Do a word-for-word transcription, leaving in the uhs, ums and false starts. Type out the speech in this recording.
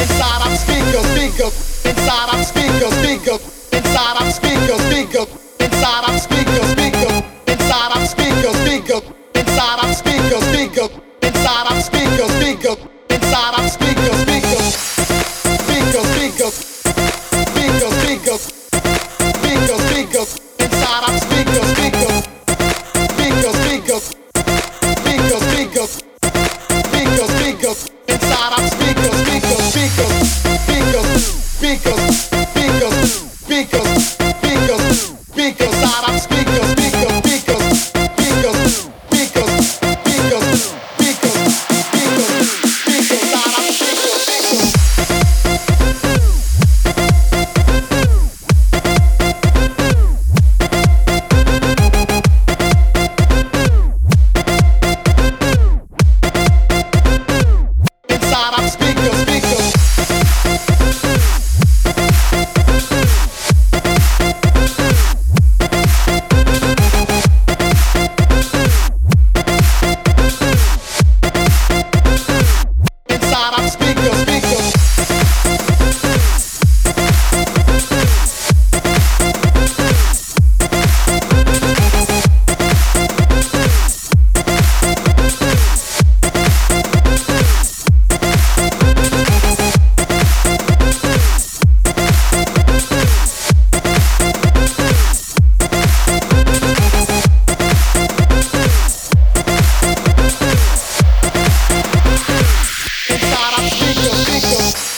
inside I'm speaker, speaker, inside I'm speaker, speaker, inside I'm speaker, speaker, inside I'm speaker, speaker, inside I'm speaker, speaker, inside I'm speaker, speaker, inside I'm speaker, speaker, inside I'm speaker, speaker, speaker, speaker, speaker, speaker, speaker, speaker, inside I'm speaker, speaker, speaker, speaker, speaker, speaker, speaker, speaker, inside I'm speaker, speaker, speaker, speaker, speaker, speaker, speaker, speaker, speaker, inside I'm speaker, speaker, speaker, speaker, speaker, speaker, speaker, speaker, speaker, inside I'm speaker, speaker. Inside I'm speaker, speaker. Inside I'm speaker, speaker. Inside I'm speaker, speaker.